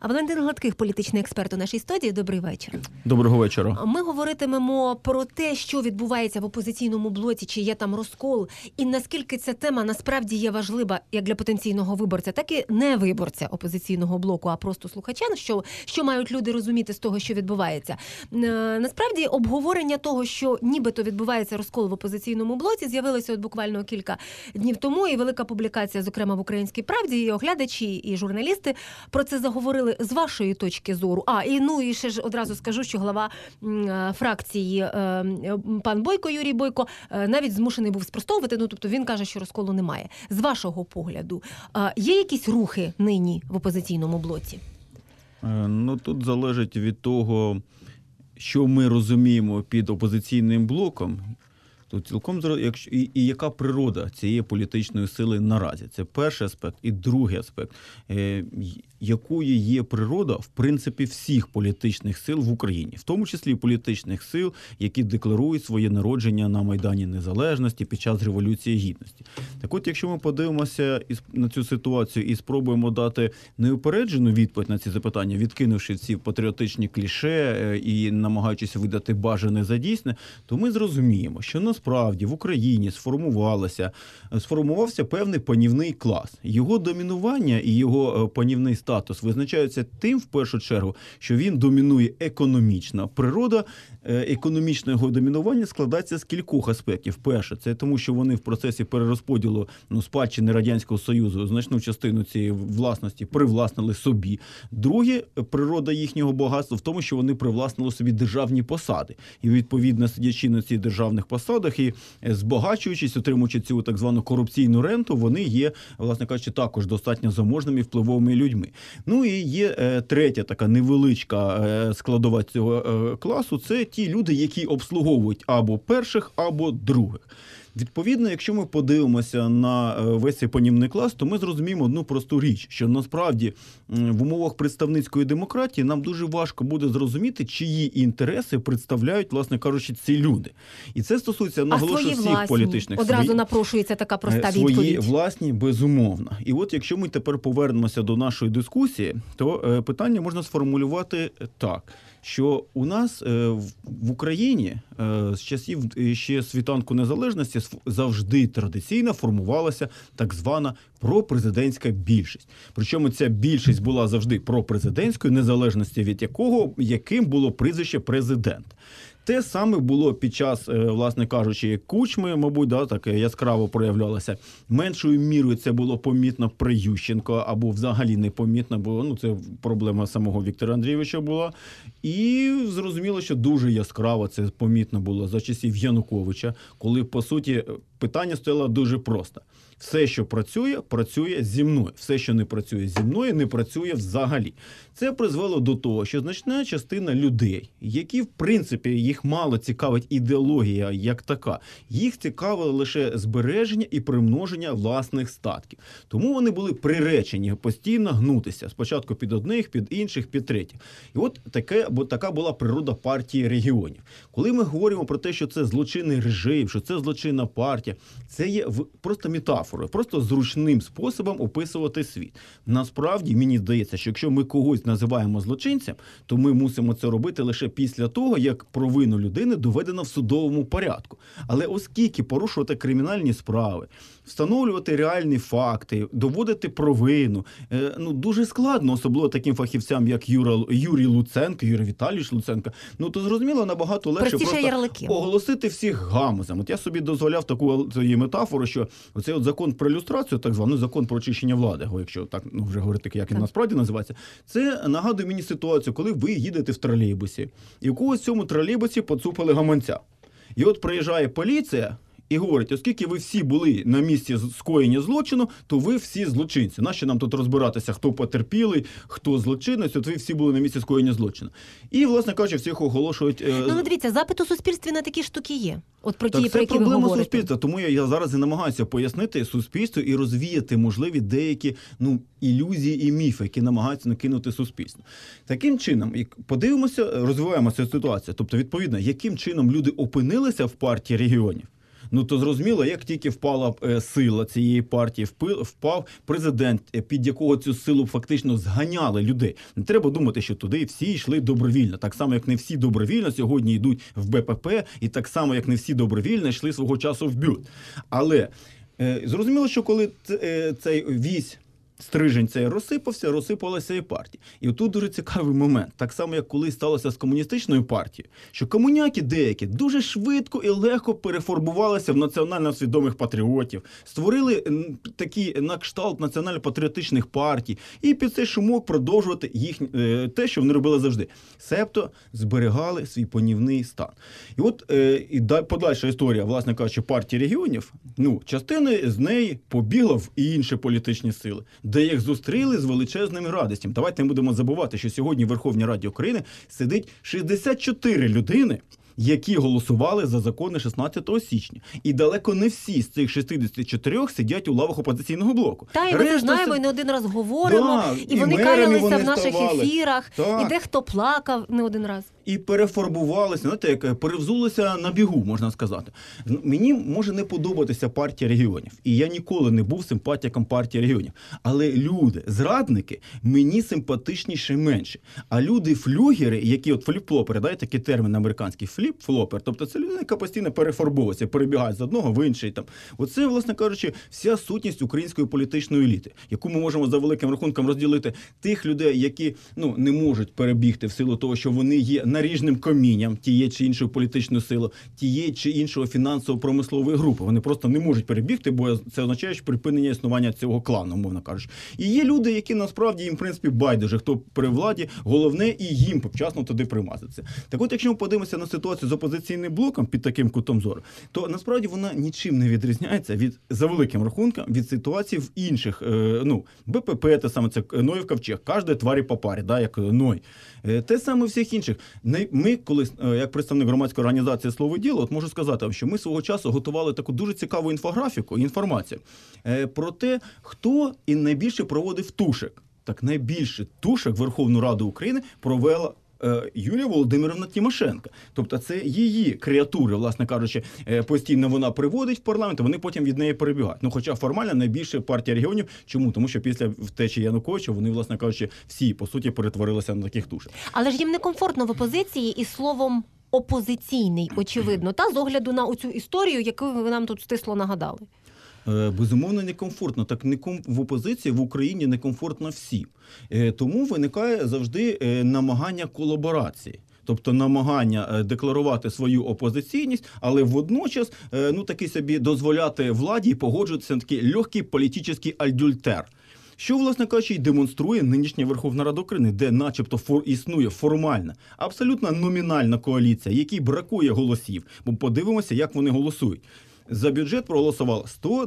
Валентин Гладких, політичний експерт у нашій студії. Добрий вечір. Доброго вечора. Ми говоритимемо про те, що відбувається в опозиційному блоці, чи є там розкол, і наскільки ця тема насправді є важлива як для потенційного виборця, так і не виборця опозиційного блоку, а просто слухача, що мають люди розуміти з того, що відбувається. Насправді, обговорення того, що нібито відбувається розкол в опозиційному блоці, з'явилося от буквально кілька днів тому, і велика публікація, зокрема в «Українській правді», і оглядачі, і журналісти про це заговорили з вашої точки зору. І ще ж одразу скажу, що глава фракції пан Бойко, Юрій Бойко, навіть змушений був спростовувати, тобто він каже, що розколу немає. З вашого погляду, є якісь рухи нині в опозиційному блоці? Тут залежить від того, що ми розуміємо під опозиційним блоком. Тут цілком і яка природа цієї політичної сили наразі. Це перший аспект. І другий аспект. Якою є природа, в принципі, всіх політичних сил в Україні. В тому числі і політичних сил, які декларують своє народження на Майдані Незалежності під час Революції Гідності. Так от, якщо ми подивимося на цю ситуацію і спробуємо дати неупереджену відповідь на ці запитання, відкинувши всі патріотичні кліше і намагаючись видати бажане за дійсне, то ми зрозуміємо, що насправді в Україні сформувався певний панівний клас. Його домінування і його панівний статус визначаються тим, в першу чергу, що він домінує економічна природа. Економічне його домінування складається з кількох аспектів. Перше, це тому, що вони в процесі перерозподілу спадщини Радянського Союзу значну частину цієї власності привласнили собі. Друге, природа їхнього багатства в тому, що вони привласнили собі державні посади. І, відповідно, сидячи на цих державних посадах і збагачуючись, отримуючи цю так звану корупційну ренту, вони є, власне кажучи, також достатньо заможними і впливовими людьми. І є третя така невеличка складова цього класу – це ті люди, які обслуговують або перших, або других. Відповідно, якщо ми подивимося на весь цей панівний клас, то ми зрозуміємо одну просту річ, що насправді в умовах представницької демократії нам дуже важко буде зрозуміти, чиї інтереси представляють, власне кажучи, ці люди. І це стосується, наголошую, всіх політичних. Одразу напрошується така проста відповідь. Свої власні, безумовно. І от якщо ми тепер повернемося до нашої дискусії, то питання можна сформулювати так, що у нас в Україні з часів ще світанку незалежності завжди традиційно формувалася так звана пропрезидентська більшість. Причому ця більшість була завжди пропрезидентською, незалежності від яким було прізвище президент. Те саме було під час, власне кажучи, Кучми, мабуть, так яскраво проявлялося. Меншою мірою це було помітно при Ющенко, або взагалі не помітно, бо це проблема самого Віктора Андрійовича була. І зрозуміло, що дуже яскраво це помітно було за часів Януковича, коли, по суті, питання стояло дуже просто. Все, що працює, працює зі мною. Все, що не працює зі мною, не працює взагалі. Це призвело до того, що значна частина людей, які, в принципі, їх мало цікавить ідеологія як така, їх цікавило лише збереження і примноження власних статків. Тому вони були приречені постійно гнутися. Спочатку під одних, під інших, під третіх. І от така була природа партії регіонів. Коли ми говоримо про те, що це злочинний режим, що це злочинна партія, це є просто метафорою, просто зручним способом описувати світ. Насправді, мені здається, що якщо ми когось називаємо злочинцем, то ми мусимо це робити лише після того, як провину людини доведено в судовому порядку. Але оскільки порушувати кримінальні справи, встановлювати реальні факти, доводити провину, дуже складно, особливо таким фахівцям, як Юрій Луценко, Юрій Віталійович Луценко, то зрозуміло, набагато легше просто оголосити всіх гамузом. От я собі дозволяв таку метафору, що оцей закон про люстрацію, так званий закон про очищення влади, якщо так вже говорити, як він насправді називається, це нагадує мені ситуацію, коли ви їдете в тролейбусі, і у когось в цьому тролейбусі поцупили гаманця. І от приїжджає поліція і говорить, оскільки ви всі були на місці скоєння злочину, то ви всі злочинці. Нащо нам тут розбиратися, хто потерпілий, хто злочинець, от ви всі були на місці скоєння злочину. І, власне кажучи, всіх оголошують... Дивіться, запит у суспільстві на такі штуки є. От про ті, про які ви говорите. Це проблема суспільства, тому я зараз і намагаюся пояснити суспільству і розвіяти можливі деякі ілюзії і міфи, які намагаються накинути суспільство. Таким чином, подивимося, розвиваємо цю ситуацію. Тобто, відповідно, яким чином люди опинилися в партії регіонів. Ну то зрозуміло, як тільки впала сила цієї партії, впав президент, під якого цю силу фактично зганяли людей. Не треба думати, що туди всі йшли добровільно. Так само, як не всі добровільно сьогодні йдуть в БПП, і так само, як не всі добровільно йшли свого часу в БЮТ. Але зрозуміло, що коли цей вісь, стрижень цей розсипалася і партія. І отут дуже цікавий момент. Так само, як колись сталося з комуністичною партією, що комуняки деякі дуже швидко і легко переформувалися в національно свідомих патріотів, створили такі на кшталт національно-патріотичних партій, і під цей шумок продовжувати те, що вони робили завжди. Себто зберігали свій панівний стан. І от подальша історія, власне кажучи, партії регіонів, частина з неї побігла в інші політичні сили, де їх зустріли з величезними радостями. Давайте не будемо забувати, що сьогодні в Верховній Раді України сидить 64 людини, які голосували за закони 16 січня. І далеко не всі з цих 64 сидять у лавах опозиційного блоку. Та, і ми це знаємо, і не один раз говоримо, і вони каялися в наших ефірах, і дехто плакав не один раз. І переформувалися, знаєте, як перевзулися на бігу, можна сказати. Мені може не подобатися партія регіонів. І я ніколи не був симпатиком партії регіонів. Але люди, зрадники, мені симпатичніше менше. А люди-флюгери, які от фліп-флопери, да, такий термін американський, фліп-флопер, тобто це людина, яка постійно переформовується, перебігає з одного в інший. Оце, власне кажучи, вся сутність української політичної еліти, яку ми можемо за великим рахунком розділити тих людей, які не можуть перебігти в силу того, що вони є наріжним камінням тієї чи іншої політичної сили, тієї чи іншого фінансово-промислової групи. Вони просто не можуть перебігти, бо це означає, що припинення існування цього клану, мовно кажучи. І є люди, які насправді їм, в принципі, байдуже, хто при владі, головне і їм вчасно туди примазатися. Так от, якщо ми подивимося на ситуацію з опозиційним блоком під таким кутом зору, то насправді вона нічим не відрізняється за великим рахунком від ситуації в інших, БПП, те саме, це Ноїв Ковчег, кожна тварі по парі, да, як Ной. Те саме всіх інших. Ми, коли, як представник громадської організації «Слово і діло», можу сказати вам, що ми свого часу готували таку дуже цікаву інфографіку, інформацію про те, хто і найбільше проводив тушек. Так, найбільше тушек Верховну Раду України провела Юлія Володимирівна Тимошенко. Тобто це її креатури, власне кажучи, постійно вона приводить в парламент, а вони потім від неї перебігають. Хоча формально найбільше партія регіонів. Чому? Тому що після втечі Януковича вони, власне кажучи, всі, по суті, перетворилися на таких тушек. Але ж їм некомфортно в опозиції із словом «опозиційний», очевидно, та з огляду на оцю історію, яку ви нам тут стисло нагадали. Безумовно, некомфортно. Так в опозиції в Україні некомфортно всім. Тому виникає завжди намагання колаборації. Тобто намагання декларувати свою опозиційність, але водночас таки собі дозволяти владі і погоджуватися на такий легкий політичний адюльтер. Що, власне кажучи, й демонструє нинішня Верховна Рада України, де начебто існує формальна, абсолютно номінальна коаліція, якій бракує голосів. Бо подивимося, як вони голосують. За бюджет проголосувало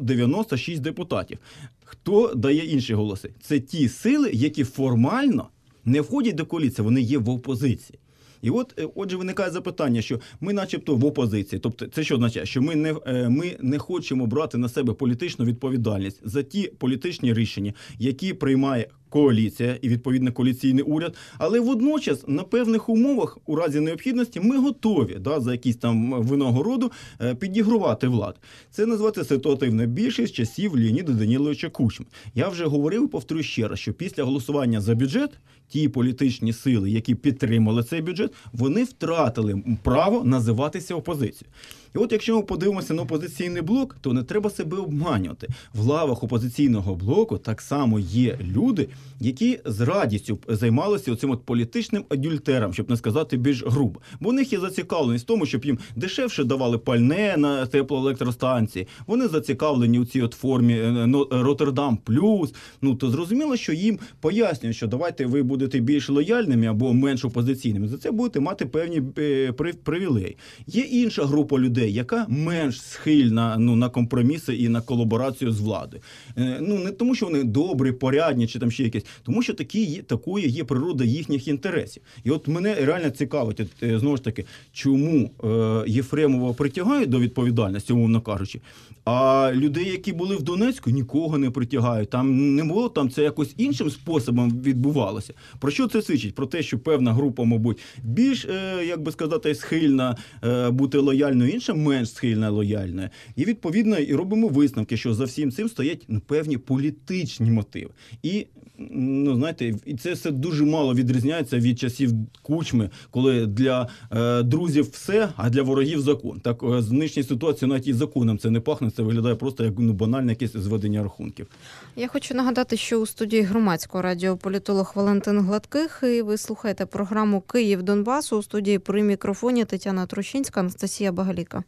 196 депутатів. Хто дає інші голоси? Це ті сили, які формально не входять до коаліції, вони є в опозиції. І отже, виникає запитання, що ми начебто в опозиції. Тобто це що означає? Що ми не хочемо брати на себе політичну відповідальність за ті політичні рішення, які приймає коаліція і, відповідно, коаліційний уряд. Але водночас, на певних умовах, у разі необхідності, ми готові за якісь там винагороду підігрувати владу. Це називається ситуативна більшість часів Леоніда Даниловича Кучми. Я вже говорив і повторю ще раз, що після голосування за бюджет ті політичні сили, які підтримали цей бюджет, вони втратили право називатися опозицією. І якщо ми подивимося на опозиційний блок, то не треба себе обманювати. В лавах опозиційного блоку так само є люди, які з радістю займалися оцим політичним адюльтером, щоб не сказати більш грубо. Бо у них є зацікавленість в тому, щоб їм дешевше давали пальне на теплоелектростанції. Вони зацікавлені у цій формі Роттердам плюс. То зрозуміло, що їм пояснюють, що давайте ви будете більш лояльними або менш опозиційними. За це будете мати певні привілеї. Є інша група людей, яка менш схильна на компроміси і на колаборацію з владою. Не тому, що вони добрі, порядні чи там ще якесь, тому що такою є природа їхніх інтересів. І от мене реально цікавить, знову ж таки, чому Єфремова притягають до відповідальності, умовно кажучи, а людей, які були в Донецьку, нікого не притягають. Там не було, там це якось іншим способом відбувалося. Про що це свідчить? Про те, що певна група, мабуть, більш, як би сказати, схильна бути лояльною, інша менш схильна лояльною. І, відповідно, і робимо висновки, що за всім цим стоять певні політичні мотиви. І, знаєте, і це все дуже мало відрізняється від часів Кучми, коли для друзів все, а для ворогів закон. Так, з нинішньої ситуації навіть і законом це не пахне, це виглядає просто як банальне якесь зведення рахунків. Я хочу нагадати, що у студії Громадського радіо політолог Валентин Гладких, і ви слухаєте програму «Київ Донбасу». У студії при мікрофоні Тетяна Трощинська, Анастасія Багаліка.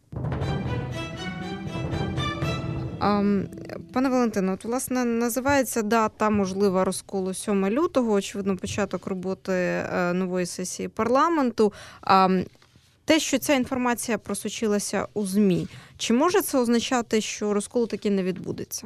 Пане Валентине, от, власне, називається дата, можливо, розколу 7 лютого, очевидно, початок роботи нової сесії парламенту. Те, що ця інформація просочилася у ЗМІ, чи може це означати, що розкол таки не відбудеться?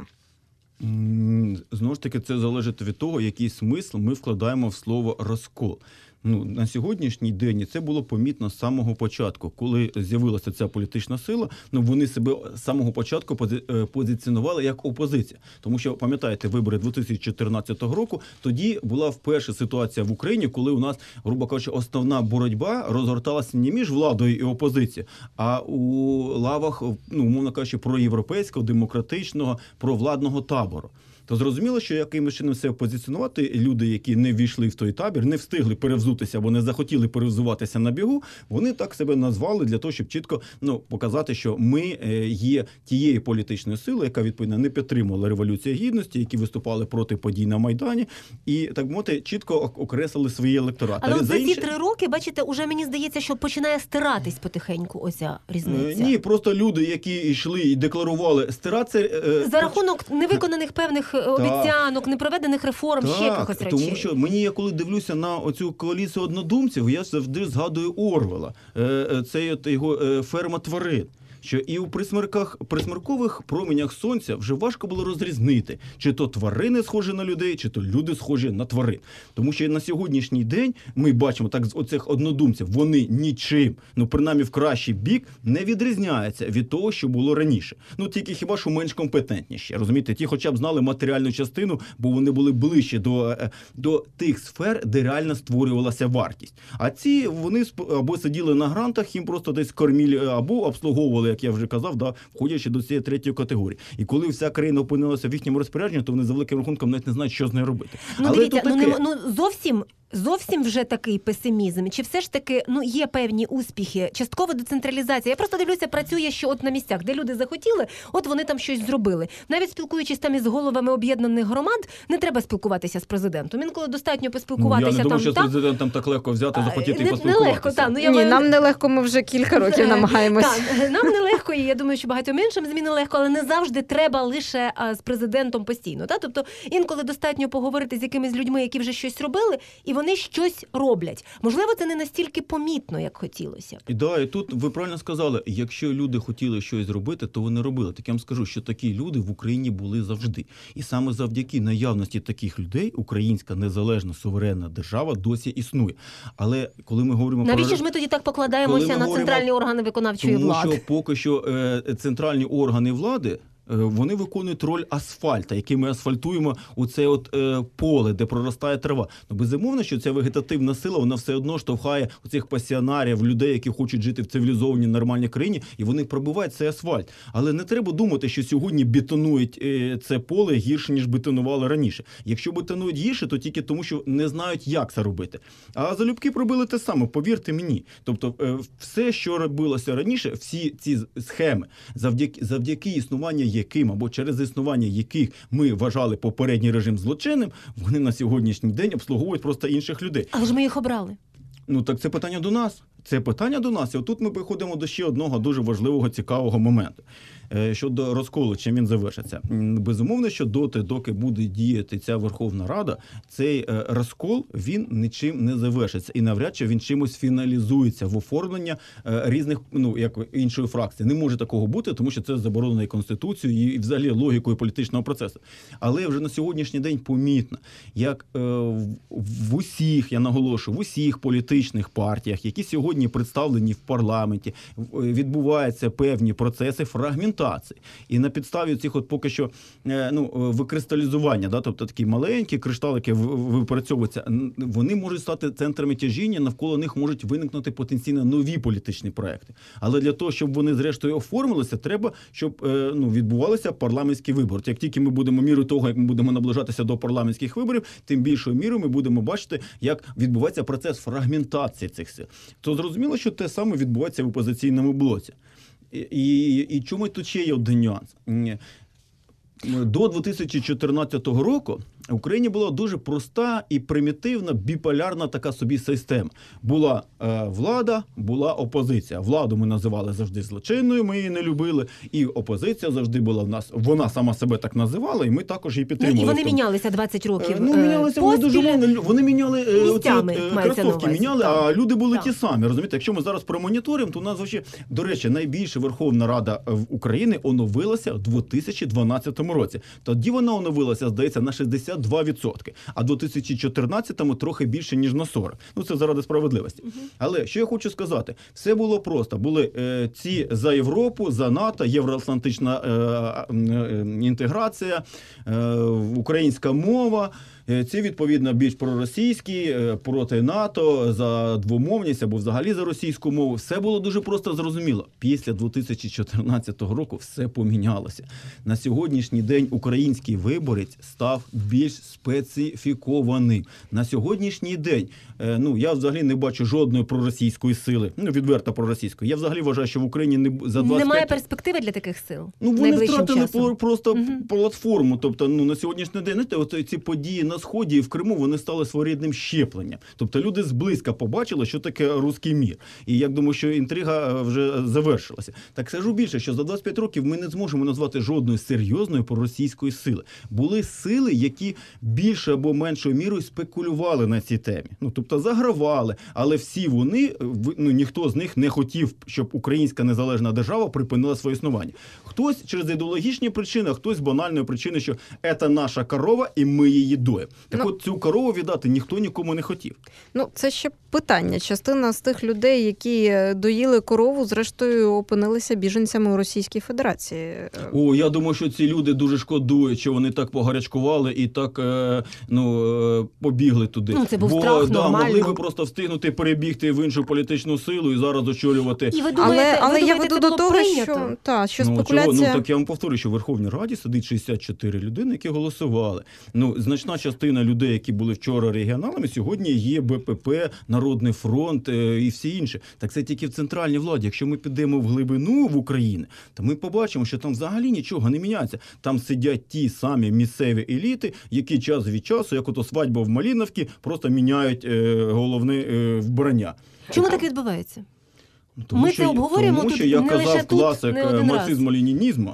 Знову ж таки, це залежить від того, який смисл ми вкладаємо в слово «розкол». На сьогоднішній день, і це було помітно з самого початку, коли з'явилася ця політична сила, вони себе з самого початку позиціонували як опозиція. Тому що, пам'ятаєте, вибори 2014 року, тоді була вперше ситуація в Україні, коли у нас, грубо кажучи, основна боротьба розгорталася не між владою і опозицією, а у лавах, умовно кажучи, проєвропейського, демократичного, провладного табору. То зрозуміло, що якимось чином себе позиціонувати, люди, які не ввійшли в той табір, не встигли перевзутися або не захотіли перевзуватися на бігу, вони так себе назвали для того, щоб чітко показати, що ми є тією політичною силою, яка, відповідно, не підтримувала Революцію Гідності, які виступали проти подій на Майдані, і, так мовити, чітко окреслили свої електорати. Але за ці 3 роки, бачите, уже мені здається, що починає стиратись потихеньку ось ця різниця. Ні, просто люди, які йшли і декларували стиратися... За рахунок невиконаних певних обіцянок, непроведених реформ, ще якихось речей. Тому що мені, я коли дивлюся на оцю коаліцію однодумців, я завжди згадую Орвела. Це його «Ферма тварин». Що і у присмеркових променях сонця вже важко було розрізнити, чи то тварини схожі на людей, чи то люди схожі на тварин. Тому що на сьогоднішній день ми бачимо, так, з оцих однодумців, вони нічим, принаймні в кращий бік, не відрізняються від того, що було раніше. Тільки хіба що менш компетентніші, розумієте? Ті хоча б знали матеріальну частину, бо вони були ближче до тих сфер, де реально створювалася вартість. А ці, вони або сиділи на грантах, їм просто десь кормили, або обслуговували, як я вже казав, входячи до цієї 3-ї категорії. І коли вся країна опинилася в їхньому розпорядженні, то вони за великим рахунком навіть не знають, що з нею робити. Дивіться, зовсім вже такий песимізм? Чи все ж таки є певні успіхи? Часткова децентралізація. Я просто дивлюся, працює, що от на місцях, де люди захотіли, от вони там щось зробили. Навіть спілкуючись там із головами об'єднаних громад, не треба спілкуватися з президентом. Інколи достатньо поспілкуватися. Я не думаю, що з президентом так легко взяти, захотіти і поспілкуватися. Ні, нам нелегко, ми вже кілька років намагаємося. Так, нам нелегко, і я думаю, що багатьом іншим ЗМІ нелегко, але не завжди треба лише з президентом постійно. Тобто інколи достатньо поговорити з якимись людьми, які вже щось робили, і вони щось роблять. Можливо, це не настільки помітно, як хотілося. І тут ви правильно сказали, якщо люди хотіли щось зробити, то вони робили. Так я вам скажу, що такі люди в Україні були завжди. І саме завдяки наявності таких людей українська незалежна суверенна держава досі існує. Але коли ми говоримо навіщо ж ми тоді так покладаємося на центральні органи виконавчої влади? Тому що поки що центральні органи влади вони виконують роль асфальта, який ми асфальтуємо у це поле, де проростає трава. Безумовно, що ця вегетативна сила, вона все одно штовхає оцих пасіонарів, людей, які хочуть жити в цивілізованій, нормальній країні, і вони пробивають цей асфальт. Але не треба думати, що сьогодні бетонують це поле гірше, ніж бетонували раніше. Якщо бетонують гірше, то тільки тому, що не знають, як це робити. А залюбки пробили те саме, повірте мені. Тобто все, що робилося раніше, всі ці схеми, завдяки існуванню яким або через існування яких ми вважали попередній режим злочинним, вони на сьогоднішній день обслуговують просто інших людей. Але ж ми їх обрали. Так це питання до нас. Це питання до нас. І отут ми приходимо до ще одного дуже важливого, цікавого моменту. щодо розколу, чим він завершиться. Безумовно, що доки буде діяти ця Верховна Рада, цей розкол, він нічим не завершиться. І навряд чи він чимось фіналізується в оформлення різних, як іншої фракції. Не може такого бути, тому що це заборонено і Конституцією, і взагалі логікою політичного процесу. Але вже на сьогоднішній день помітно, як в усіх, я наголошую, в усіх політичних партіях, які сьогодні представлені в парламенті, відбуваються певні процеси фрагментації. І на підставі цих поки що викристалізування, тобто такі маленькі кришталики випрацьовуються, вони можуть стати центрами тяжіння, навколо них можуть виникнути потенційно нові політичні проекти. Але для того, щоб вони зрештою оформилися, треба, щоб відбувалися парламентські вибори. Як тільки ми будемо мірою того, як ми будемо наближатися до парламентських виборів, тим більшою мірою ми будемо бачити, як відбувається процес фрагментації цих сил. То зрозуміло, що те саме відбувається в опозиційному блоці. І чому тут ще є один нюанс? До 2014 року в Україні була дуже проста і примітивна, біполярна така собі система. Була влада, була опозиція. Владу ми називали завжди злочинною, ми її не любили. І опозиція завжди була в нас, вона сама себе так називала, і ми також її підтримували. І вони мінялися 20 років мінялися вони дуже мало. Вони міняли кросовки, міняли, а люди були ті самі. Розумієте, якщо ми зараз промоніторимо, то у нас взагалі, до речі, найбільша Верховна Рада в Україні оновилася в 2012 році. Тоді вона оновилася, здається, на 62%, а в 2014-му трохи більше, ніж на 40%. Це заради справедливості. Але що я хочу сказати? Все було просто. Були ці за Європу, за НАТО, євроатлантична інтеграція, українська мова. Ці, відповідно, більш проросійські, проти НАТО, за двомовність або взагалі за російську мову. Все було дуже просто зрозуміло. Після 2014 року все помінялося. На сьогоднішній день український виборець став більш специфікованим. На сьогоднішній день, я взагалі не бачу жодної проросійської сили, відверто проросійської. Я взагалі вважаю, що в Україні за 25... Немає перспективи для таких сил? Вони втратили просто платформу. Тобто, на сьогоднішній день, ці події на Сході і в Криму, вони стали своєрідним щепленням. Тобто люди зблизька побачили, що таке руський мір. І я думаю, що інтрига вже завершилася. Так скажу більше, що за 25 років ми не зможемо назвати жодної серйозної проросійської сили. Були сили, які більше або меншою мірою спекулювали на цій темі. Тобто загравали, але всі вони, ніхто з них не хотів, щоб українська незалежна держава припинила своє існування. Хтось через ідеологічні причини, а хтось з банальної причини, що це наша корова і ми її доїмо. Так от цю корову віддати ніхто нікому не хотів. Це ще питання. Частина з тих людей, які доїли корову, зрештою опинилися біженцями у Російській Федерації. Я думаю, що ці люди дуже шкодують, що вони так погарячкували і так побігли туди. Це був страх, нормально. Могли би просто встигнути перебігти в іншу політичну силу і зараз очолювати. І ви думаєте, але я веду до того, прийнято? що спекуляція... Так я вам повторюю, що в Верховній Раді сидить 64 людини, які голосували. Значна частина людей, які були вчора регіоналами, сьогодні є БПП, Народний фронт і всі інші. Так це тільки в центральній владі. Якщо ми підемо в глибину в Україну, то ми побачимо, що там взагалі нічого не міняється. Там сидять ті самі місцеві еліти, які час від часу, як ото свадьба в Малиновці, просто міняють головне вбрання. Чому так відбувається? Ми це обговорюємо тут не лише тут, не один раз. Тому що, як казав класик марксизму-ленінізму,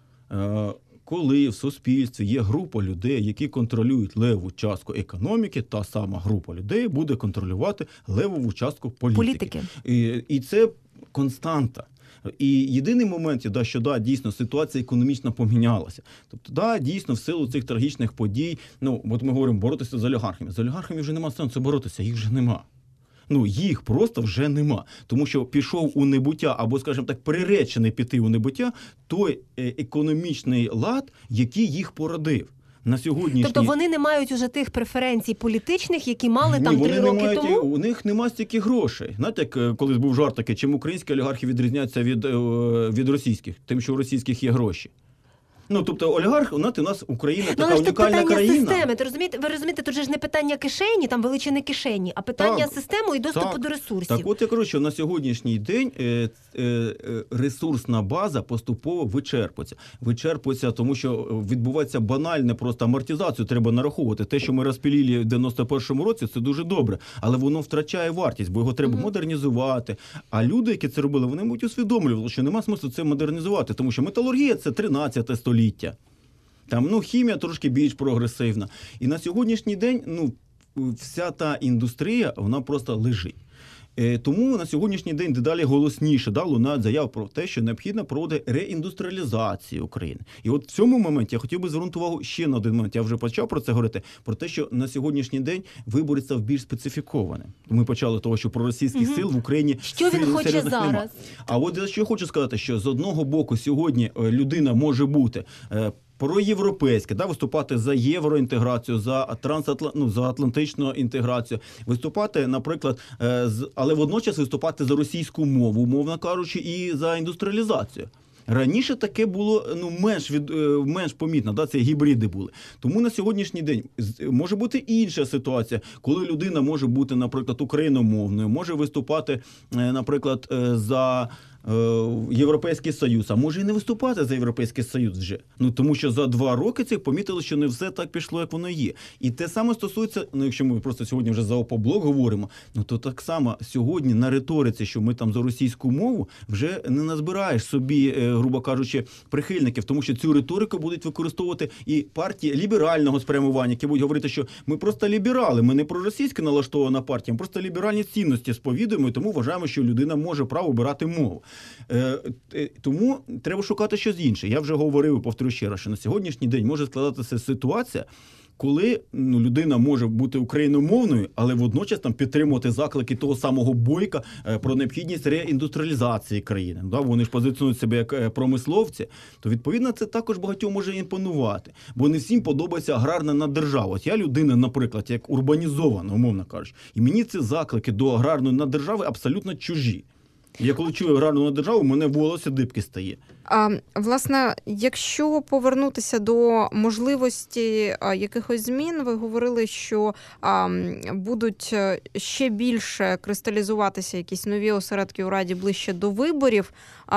коли в суспільстві є група людей, які контролюють леву частку економіки, та сама група людей буде контролювати левову частку політики. І це константа. І єдиний момент, що дійсно ситуація економічно помінялася. Тобто, дійсно, в силу цих трагічних подій, от ми говоримо, боротися з олігархами. З олігархами вже нема сенсу боротися, їх вже нема. Їх просто вже нема. Тому що пішов у небуття, або, скажімо так, приречений піти у небуття, той економічний лад, який їх породив. На сьогоднішній... Тобто вони не мають уже тих преференцій політичних, які мали там 3 роки тому? У них нема стільки грошей. Знаєте, як колись був жарт такий, чим українські олігархи відрізняються від російських? Тим, що у російських є гроші. Ну, тобто олігарх, у нас Україна Ну, така але ж тут унікальна питання країна. системи. Ви розумієте, тут же ж не питання кишені, там величини кишені, а питання Так, системи і доступу так. до ресурсів. Так от я кажу, що на сьогоднішній день ресурсна база поступово вичерпується. Вичерпується, тому що відбувається банальне просто амортизацію, треба нараховувати. Те, що ми розпілили в 91-му році, це дуже добре, але воно втрачає вартість, бо його треба модернізувати. А люди, які це робили, вони, мабуть, усвідомлювали, що нема смислу це модернізувати, тому що металургія – це 13 століття. Там, хімія трошки більш прогресивна. І на сьогоднішній день, вся та індустрія, вона просто лежить. Тому на сьогоднішній день дедалі голосніше лунають заяви про те, що необхідно проводити реіндустріалізацію України. І от в цьому моменті я хотів би звернути увагу ще на один момент. Я вже почав про це говорити, про те, що на сьогоднішній день виборець став більш специфікованим. Ми почали того, що проросійських сил в Україні Що він хоче серйозних зараз? нема. А от я що хочу сказати, що з одного боку сьогодні людина може бути проєвропейське, виступати за євроінтеграцію, за за атлантичну інтеграцію, виступати, наприклад, але водночас виступати за російську мову, умовно кажучи, і за індустріалізацію. Раніше таке було менш помітно, це гібриди були. Тому на сьогоднішній день може бути інша ситуація, коли людина може бути, наприклад, україномовною, може виступати, наприклад, за Європейський Союз, а може і не виступати за Європейський Союз вже. Тому що за 2 роки цих помітили, що не все так пішло, як воно є. І те саме стосується, якщо ми просто сьогодні вже за ОПОБЛОК говоримо, то так само сьогодні на риториці, що ми там за російську мову, вже не назбираєш собі, грубо кажучи, прихильників, тому що цю риторику будуть використовувати і партії ліберального спрямування, які будуть говорити, що ми просто ліберали, ми не проросійськи налаштована партія, ми просто ліберальні цінності сповідуємо, і тому вважаємо, що людина може право обирати мову. Тому треба шукати щось інше. Я вже говорив і повторю ще раз, що на сьогоднішній день може складатися ситуація, коли людина може бути україномовною, але водночас підтримувати заклики того самого Бойка про необхідність реіндустріалізації країни. Вони ж позиціонують себе як промисловці, то відповідно це також багатьом може імпонувати. Бо не всім подобається аграрна наддержава. От я людина, наприклад, як урбанізована, умовно кажучи, і мені ці заклики до аграрної наддержави абсолютно чужі. Я коли чую аграрну державу, у мене волосся дибки стає. Власне, якщо повернутися до можливості якихось змін, ви говорили, що будуть ще більше кристалізуватися якісь нові осередки у Раді ближче до виборів.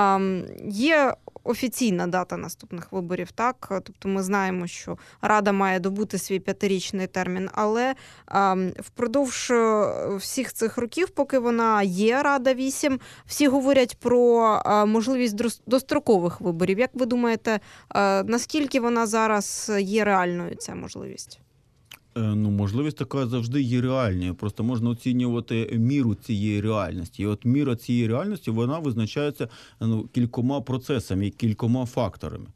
Є офіційна дата наступних виборів, так? Тобто ми знаємо, що Рада має добути свій 5-річний термін, але впродовж всіх цих років, поки вона є, Рада 8, всі говорять про можливість дострокових виборів. Як ви думаєте, наскільки вона зараз є реальною, ця можливість? Можливість така завжди є реальною. Просто можна оцінювати міру цієї реальності. І от міра цієї реальності, вона визначається кількома процесами, кількома факторами.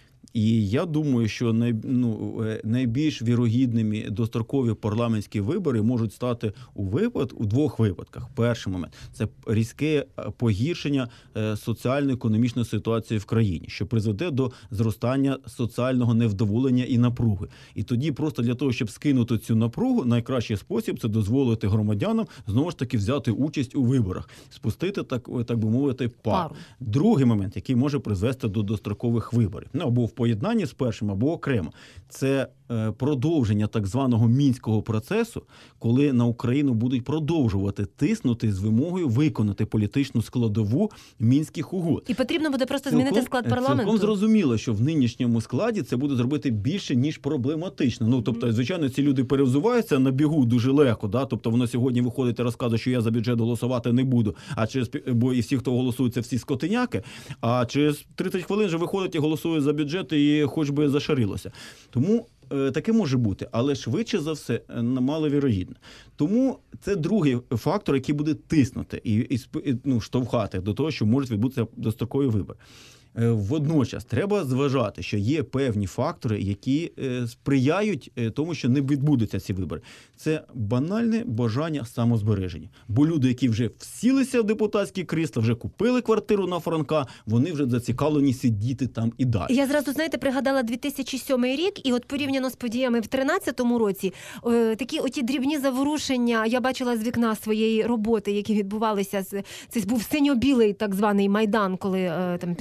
І я думаю, що найбільш вірогідними дострокові парламентські вибори можуть стати у 2 випадках. Перший момент – це різке погіршення соціально-економічної ситуації в країні, що призведе до зростання соціального невдоволення і напруги. І тоді просто для того, щоб скинути цю напругу, найкращий спосіб – це дозволити громадянам знову ж таки взяти участь у виборах, спустити, так би мовити, пару. Другий момент, який може призвести до дострокових виборів, або в поєднанні з першим, або окремо, це продовження так званого Мінського процесу, коли на Україну будуть продовжувати тиснути з вимогою виконати політичну складову Мінських угод. І потрібно буде просто змінити склад парламенту? Цілком зрозуміло, що в нинішньому складі це буде зробити більше, ніж проблематично. Тобто, звичайно, ці люди перевзуваються на бігу дуже легко, тобто воно сьогодні виходить і розказує, що я за бюджет голосувати не буду, бо і всі, хто голосує, це всі скотиняки, а через 30 хвилин вже виходить і голосує за бюджет, і хоч би зашарілося. Тому таке може бути, але швидше за все маловірогідно. Тому це другий фактор, який буде тиснути і штовхати до того, що можуть відбутися дострокові вибори. Водночас треба зважати, що є певні фактори, які сприяють тому, що не відбудуться ці вибори. Це банальне бажання самозбереження. Бо люди, які вже всілися в депутатські крісла, вже купили квартиру на Франка, вони вже зацікавлені сидіти там і далі. Я зразу, пригадала 2007 рік, і от порівняно з подіями в 2013 році, такі оті дрібні заворушення я бачила з вікна своєї роботи, які відбувалися. Це був синьо-білий так званий Майдан, коли там прихильники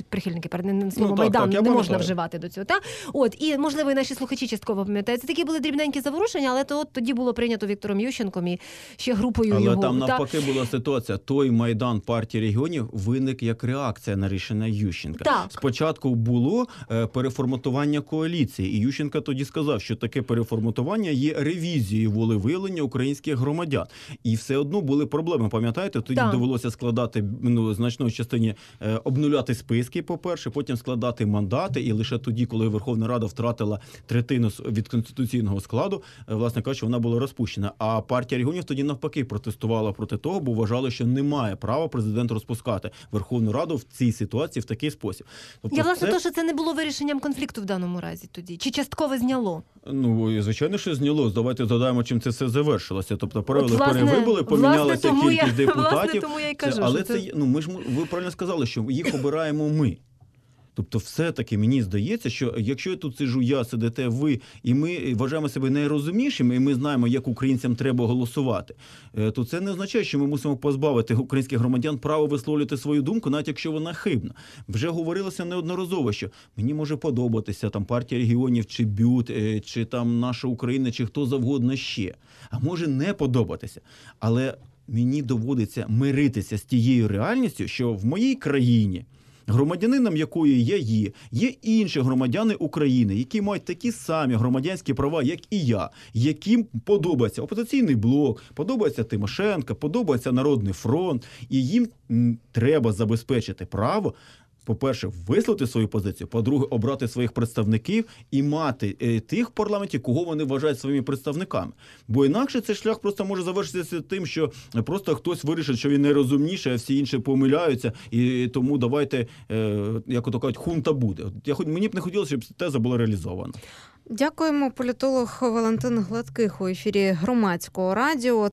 Ющенки, слово так, Майдан так, я не можна пам'ятаю. вживати до цього. От, і, можливо, і наші слухачі частково пам'ятають. Це такі були дрібненькі заворушення, але тоді було прийнято Віктором Ющенком і ще групою Але його. там навпаки була ситуація. Той Майдан партії регіонів виник як реакція на рішення Ющенка. Так. Спочатку було переформатування коаліції, і Ющенко тоді сказав, що таке переформатування є ревізією волевиявлення українських громадян. І все одно були проблеми, пам'ятаєте? Тоді довелося складати значної частині обнуляти списки, по-перше, потім складати мандати, і лише тоді, коли Верховна Рада втратила третину від конституційного складу, власне кажучи, вона була розпущена. А партія регіонів тоді навпаки протестувала проти того, бо вважали, що немає права президент розпускати Верховну Раду в цій ситуації в такий спосіб. Тобто Я, власне, що це не було вирішенням конфлікту в даному разі тоді? Чи частково зняло? Ну, і, звичайно, що знялось. Давайте згадаємо, чим це все завершилося. Тобто правила власне, перевибули, помінялася кількість депутатів. Власне, тому я й кажу, але що ви правильно сказали, що їх обираємо ми. Тобто все-таки мені здається, що якщо я тут сиджу я, сидите ви, і ми вважаємо себе найрозумнішими, і ми знаємо, як українцям треба голосувати, то це не означає, що ми мусимо позбавити українських громадян права висловлювати свою думку, навіть якщо вона хибна. Вже говорилося неодноразово, що мені може подобатися там партія регіонів, чи БЮТ, чи там Наша Україна, чи хто завгодно ще. А може не подобатися. Але мені доводиться миритися з тією реальністю, що в моїй країні, громадянином якої я є інші громадяни України, які мають такі самі громадянські права, як і я, яким подобається Опозиційний блок, подобається Тимошенко, подобається Народний фронт, і їм треба забезпечити право, по-перше, висловити свою позицію, по-друге, обрати своїх представників і мати тих в парламенті, кого вони вважають своїми представниками. Бо інакше цей шлях просто може завершитися тим, що просто хтось вирішить, що він найрозумніший, а всі інші помиляються, і тому давайте, як ото кажуть, хунта буде. Мені б не хотілося, щоб теза була реалізована. Дякуємо. Політолог Валентин Гладких у ефірі Громадського радіо.